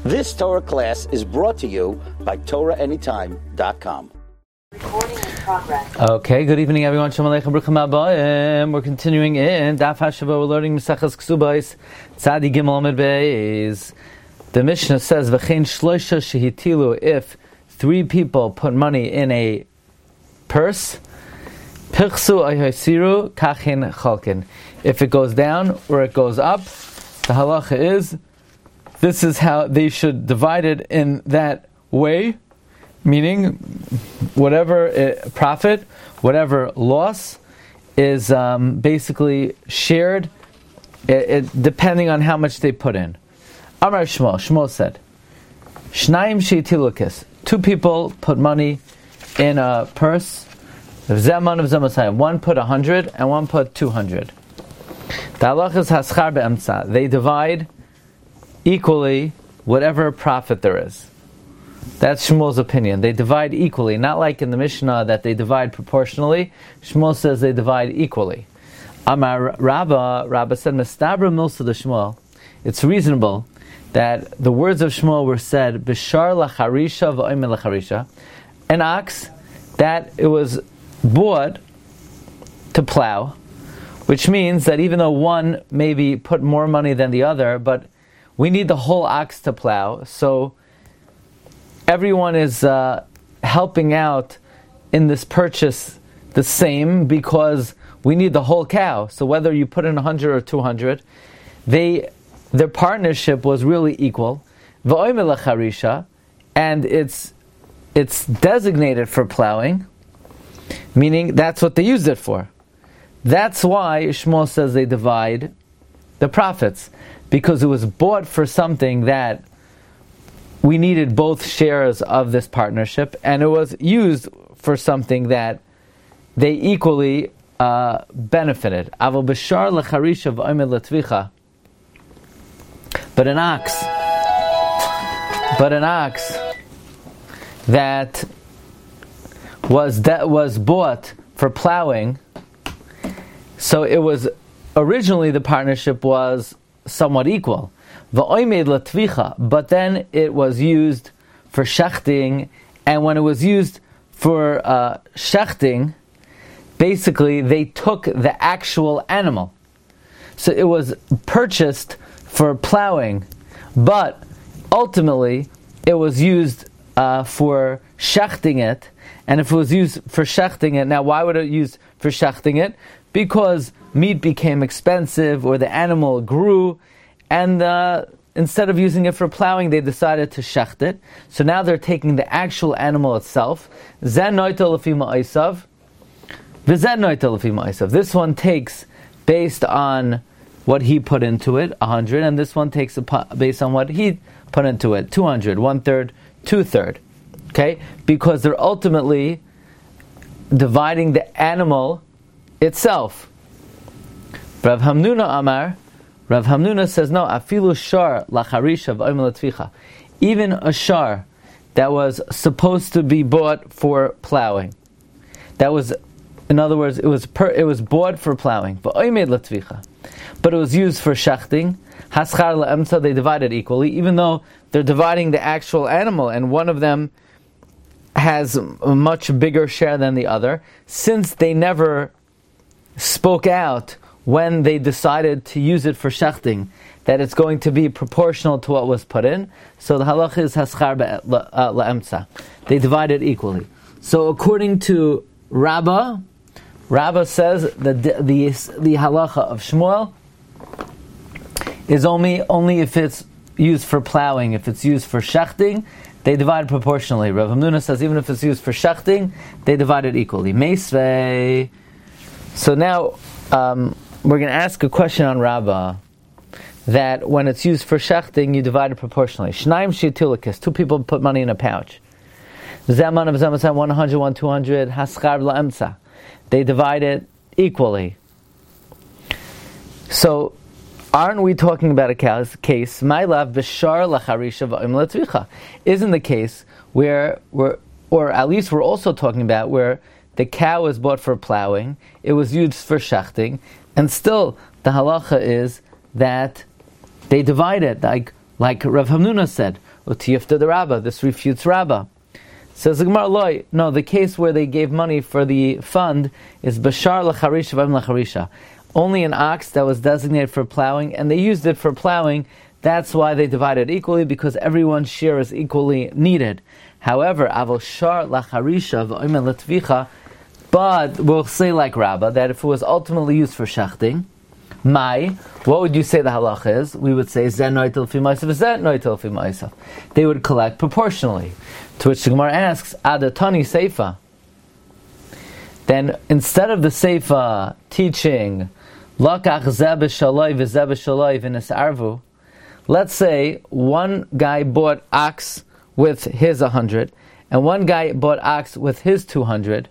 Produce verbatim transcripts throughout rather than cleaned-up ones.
This Torah class is brought to you by Torah Anytime dot com. Recording in progress. Okay, good evening everyone. Shalom Aleichem, Bruchim Habayim. We're continuing in Daf HaShavua. We're learning Maseches Ksubos, Tzadi Gimel Amud Beis. The Mishnah says, V'chein shloisha shehitilu, if three people put money in a purse, Pichsu ayhasiru kachin chalkin. If it goes down or it goes up, the halacha is, this is how they should divide it in that way, meaning whatever uh, profit, whatever loss is um, basically shared, it, it, depending on how much they put in. Amar Shmuel, Shmuel said, Shnayim sheitilukis, two people put money in a purse, one put a hundred and one put two hundred. The halacha is haschar be'emtza. They divide equally whatever profit there is. That's Shmuel's opinion. They divide equally, not like in the Mishnah that they divide proportionally. Shmuel says they divide equally. Amar Rabba, Rabba said, Mestabra milsa de Shmuel. It's reasonable that the words of Shmuel were said, Bishar lacharisha v'oimel lacharisha, an ox that it was bought to plow, which means that even though one maybe put more money than the other, but we need the whole ox to plow, so everyone is uh, helping out in this purchase the same because we need the whole cow. So whether you put in one hundred or two hundred, they their partnership was really equal. V'oimel lacharisha, and it's it's designated for plowing, meaning that's what they used it for. That's why Shmuel says they divide the profits, because it was bought for something that we needed both shares of this partnership, and it was used for something that they equally uh, benefited. Aval b'shar lecharisha v'oimel letvicha. But an ox, but an ox that was that was bought for plowing, so it was originally the partnership was somewhat equal. V'oimed latvicha, but then it was used for shechting, and when it was used for uh, shechting, basically they took the actual animal. So it was purchased for plowing, but ultimately it was used uh, for shechting it. And if it was used for shechting it, now why would it use for shechting it? Because meat became expensive, or the animal grew, and uh, instead of using it for plowing, they decided to shecht it. So now they're taking the actual animal itself. This one takes based on what he put into it, one hundred, and this one takes based on what he put into it, two hundred, one-third, two-third. Okay? Because they're ultimately dividing the animal itself. Rav Hamnuna Amar, Rav Hamnuna says, no, afilu shar lacharisha v'oimel latvicha. Even a shar that was supposed to be bought for plowing. That was, in other words, it was per, it was bought for plowing. V'oimel latvicha. But it was used for shechting. Haschar la'emtza, they divided equally, even though they're dividing the actual animal, and one of them has a much bigger share than the other. Since they never spoke out when they decided to use it for shechting, that it's going to be proportional to what was put in, so the halacha is haschar la'emtza. They divide it equally. So according to Rabbah, Rabbah says that the, the, the halacha of Shmuel is only only if it's used for plowing. If it's used for shechting, they divide proportionally. Rav Hamnuna says even if it's used for shechting, they divide it equally. Meisvei. So now um, we're going to ask a question on Rabbah, that when it's used for shechting, you divide it proportionally. Shnayim sheitilikis, two people put money in a pouch. Zaman of Zaman, one hundred, one two hundred, haschar la'emtza. They divide it equally. So, aren't we talking about a case, my love, b'shar lacharisha v'oimel latvicha? Isn't the case where we're, or at least we're also talking about where the cow was bought for plowing, it was used for shechting, and still the halacha is that they divide it. Like like Rav Hamnuna said, Utiyafta the Rabbah, this refutes Rabbah. Says the Gemara, Loi, no, the case where they gave money for the fund is Bashar Lacharisha V'im Lacharisha. Only an ox that was designated for plowing, and they used it for plowing. That's why they divided equally, because everyone's share is equally needed. However, Avoshar Lacharisha V'im Latvicha, but we'll say like Rabbah, that if it was ultimately used for shechting, Mai, what would you say the halacha is? We would say Zen noitel fi ma'asav, Zen noitel fi ma'asav. They would collect proportionally. To which the Gemara asks, Adatani Seifa. Then instead of the Seifa teaching Lakach zeh b'shaloi v'zeh b'shaloi v'nesarvu, let's say one guy bought ox with his a hundred, and one guy bought ox with his two hundred,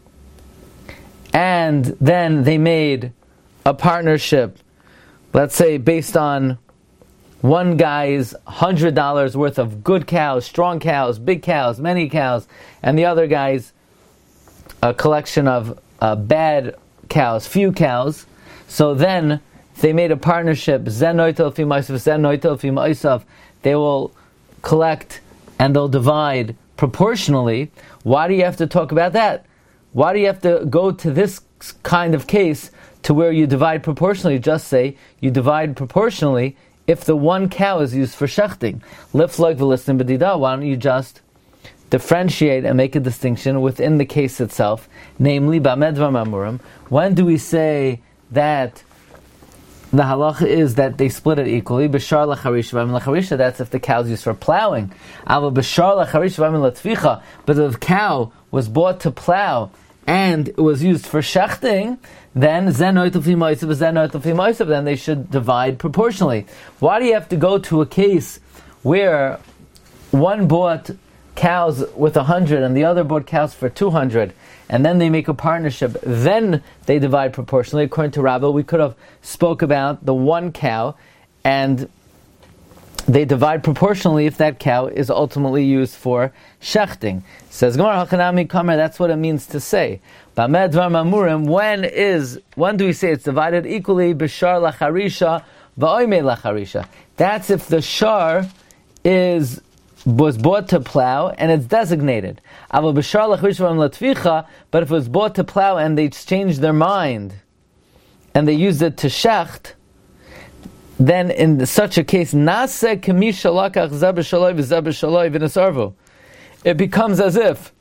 and then they made a partnership, let's say based on one guy's one hundred dollars worth of good cows, strong cows, big cows, many cows, and the other guy's a collection of uh, bad cows, few cows. So then they made a partnership, Zen noitel fi ma'asav, Zen noitel fi ma'asav. They will collect and they'll divide proportionally. Why do you have to talk about that? Why do you have to go to this kind of case to where you divide proportionally? Just say you divide proportionally if the one cow is used for shechting. Liflog v'listim b'dida. Why don't you just differentiate and make a distinction within the case itself? Namely, b'amed v'mamurim. When do we say that the halacha is that they split it equally? B'shar lacharisha v'amin lacharisha. That's if the cow is used for plowing. Ava b'shar lacharisha v'amin latvicha. But if the cow was bought to plow and it was used for shechting, then zen noitel fi ma'asav, zen noitel fi ma'asav, then they should divide proportionally. Why do you have to go to a case where one bought cows with a hundred and the other bought cows for two hundred, and then they make a partnership, then they divide proportionally? According to Rabbah, we could have spoke about the one cow, and they divide proportionally if that cow is ultimately used for shechting. Says Gemara, Hachanami Kamer, that's what it means to say. B'amed dvar mamurim, when is, when do we say it's divided equally? B'shar lacharisha, v'oimei lacharisha. That's if the shar is, was bought to plow and it's designated. Aval b'shar lacharisha v'oim latvicha, but if it was bought to plow and they changed their mind and they used it to shecht, then in such a case, Nase kamisha lakach zeh b'shaloi v'zeh b'shaloi v'nesarvu. It becomes as if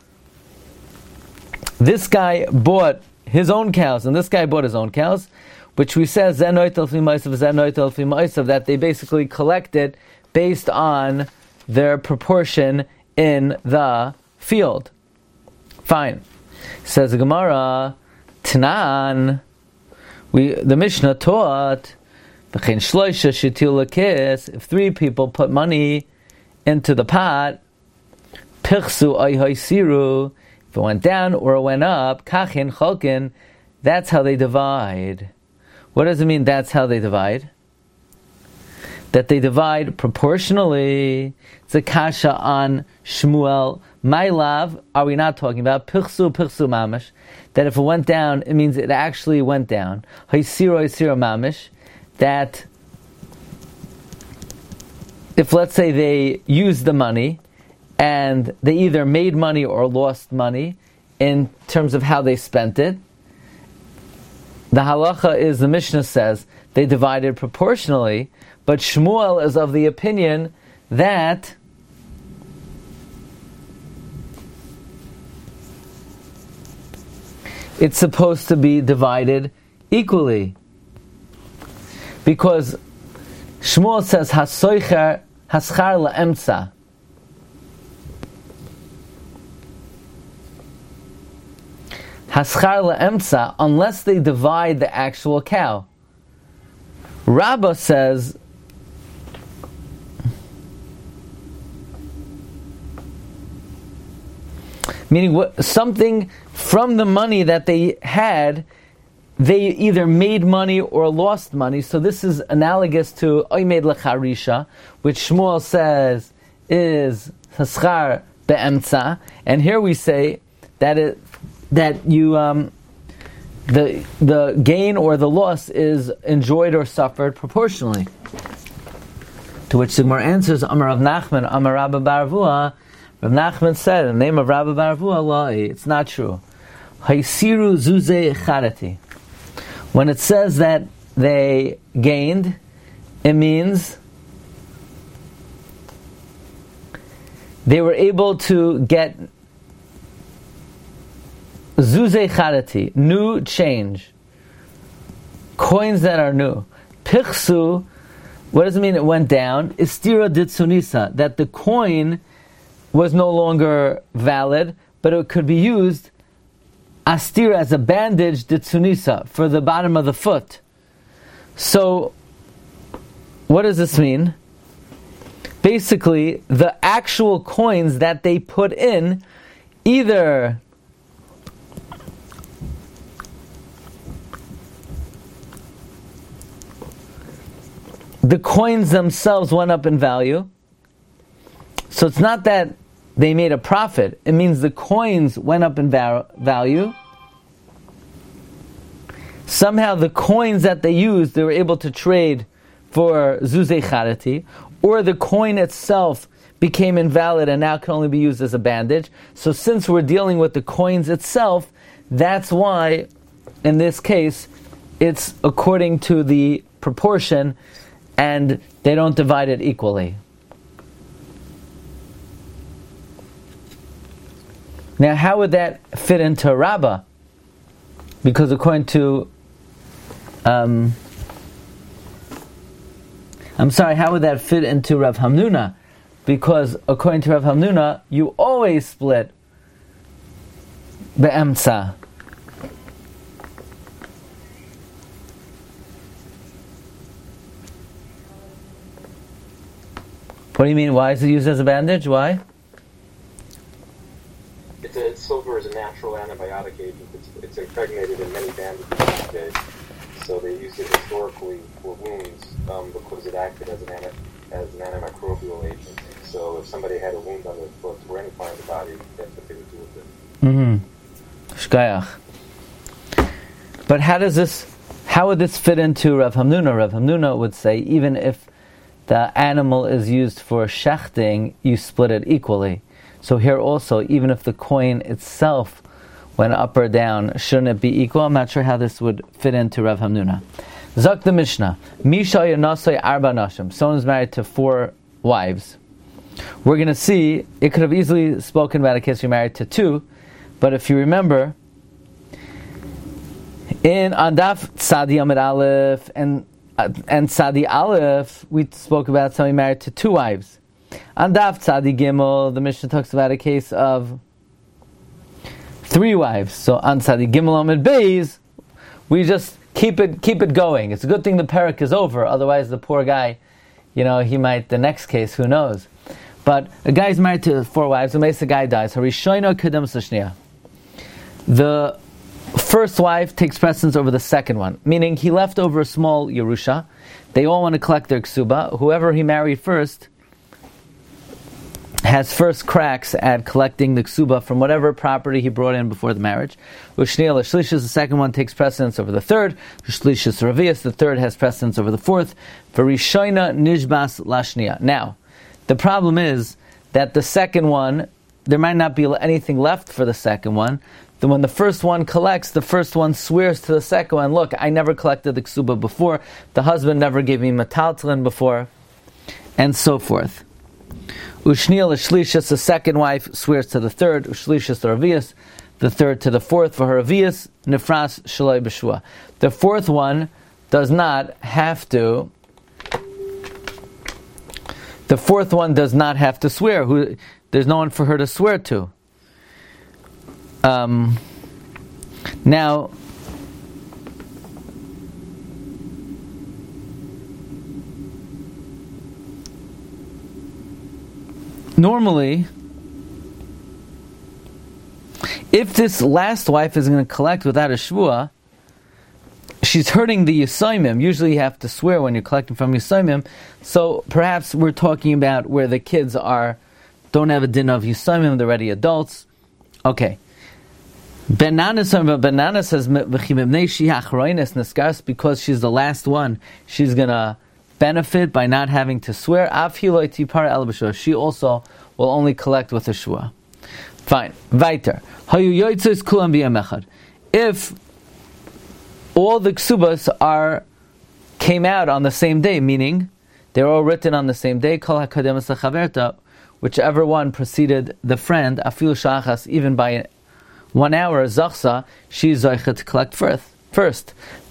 this guy bought his own cows and this guy bought his own cows, which we said zeh noitel fi ma'asav, zeh noitel fi ma'asav, that they basically collected based on their proportion in the field. Fine. Says the Gemara, Tanan, we the Mishnah taught, if three people put money into the pot, if it went down or it went up, kachin chalkin, that's how they divide. What does it mean, that's how they divide? That they divide proportionally. It's a kasha on Shmuel. My love, are we not talking about pichsu pichsu mamish? That if it went down, it means it actually went down. Haisiro haisiro mamish. That if, let's say, they used the money and they either made money or lost money in terms of how they spent it, the halacha is, the Mishnah says, they divided proportionally, but Shmuel is of the opinion that it's supposed to be divided equally. Because Shmuel says, Hasoicher haschar la'emtza. Haschar la'emtza, unless they divide the actual cow. Rabbah says, meaning what, something from the money that they had, they either made money or lost money. So this is analogous to Oimed Lecharisha, which Shmuel says is Haschar Be'emtza. And here we say that it that you um, the the gain or the loss is enjoyed or suffered proportionally. To which the Gemara answers, Amar Rav Nachman, Amar Rabba bar Avua. Rav Nachman said, in the name of Rabba bar Avua, Allah, it's not true. Haisiru zuzei echarati. When it says that they gained, it means they were able to get zuzei echarati, new change, coins that are new. Pichsu, what does it mean it went down? Istira ditsunisa, that the coin was no longer valid, but it could be used astira as a bandage ditsunisa for the bottom of the foot. So, what does this mean? Basically, the actual coins that they put in, either the coins themselves went up in value. So it's not that they made a profit. It means the coins went up in va- value. Somehow the coins that they used, they were able to trade for zuzei charati, or the coin itself became invalid and now can only be used as a bandage. So since we're dealing with the coins itself, that's why, in this case, it's according to the proportion and they don't divide it equally. Now, how would that fit into Rabbah? Because according to, um, I'm sorry, how would that fit into Rav Hamnuna? Because according to Rav Hamnuna, you always split be'emtza. What do you mean? Why is it used as a bandage? Why? It's a, silver is a natural antibiotic agent. It's, it's impregnated in many bandages these days. So they used it historically for wounds um, because it acted as an, anti, as an antimicrobial agent. So if somebody had a wound on their foot or any part of the body, that's what they would do with it. Mm-hmm. Shkayach. But how does this, how would this fit into Rav Hamnuna? Rav Hamnuna would say, even if the animal is used for shechting, you split it equally. So here also, even if the coin itself went up or down, shouldn't it be equal? I'm not sure how this would fit into Rav Hamnuna. Zak the Mishnah. Misha yanasai arba nashim. Someone's married to four wives. We're going to see, it could have easily spoken about a case you're married to two, but if you remember, in Andaf Tzadi Amid Aleph and Uh, and Tzadi Aleph, we spoke about somebody married to two wives. On Daf Tzadi Gimel, the Mishnah talks about a case of three wives. So on Tzadi Gimel Amid Beis, we just keep it keep it going. It's a good thing the parak is over. Otherwise, the poor guy, you know, he might the next case, who knows? But a guy's married to four wives. And the guy dies. Harishoino kedem sashnia. The first wife takes precedence over the second one, meaning he left over a small Yerusha. They all want to collect their ksuba. Whoever he married first has first cracks at collecting the ksuba from whatever property he brought in before the marriage. Ushniya l'shlishis, the second one takes precedence over the third. Ushlishis ravias, the third has precedence over the fourth. Varishoina nishbas lashniya. Now, the problem is that the second one, there might not be anything left for the second one. Then when the first one collects, the first one swears to the second one, look, I never collected the ksuba before, the husband never gave me metaltalin before, and so forth. Ushniya l'shlishis, the second wife swears to the third, Ushlishis ravias, the third to the fourth. For her ravias, nifras shaloi b'shua. The fourth one does not have to, the fourth one does not have to swear. Who, there's no one for her to swear to. Um, now, normally, if this last wife is going to collect without a shvua, she's hurting the Yisoimim. Usually you have to swear when you're collecting from Yisoimim. So perhaps we're talking about where the kids are, don't have a din of Yisoimim, they're already adults. Okay. Banana says because she's the last one, she's gonna benefit by not having to swear. She also will only collect with a shua. Fine. Weiter. If all the ksubas are came out on the same day, meaning they're all written on the same day, whichever one preceded the friend, afil shachas, even by one hour, zachsa, she's zoichet to collect first. First,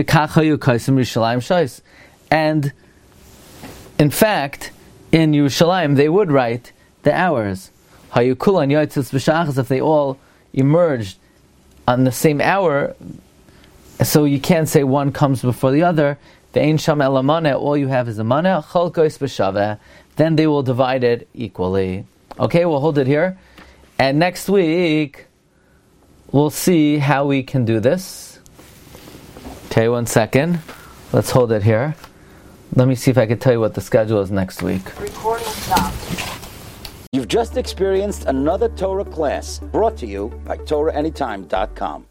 and in fact, in Yerushalayim they would write the hours. If they all emerged on the same hour, so you can't say one comes before the other. All you have is a mana. Then they will divide it equally. Okay, we'll hold it here, and next week we'll see how we can do this. Okay, one second. Let's hold it here. Let me see if I can tell you what the schedule is next week. Recording stopped. You've just experienced another Torah class brought to you by Torah Anytime dot com.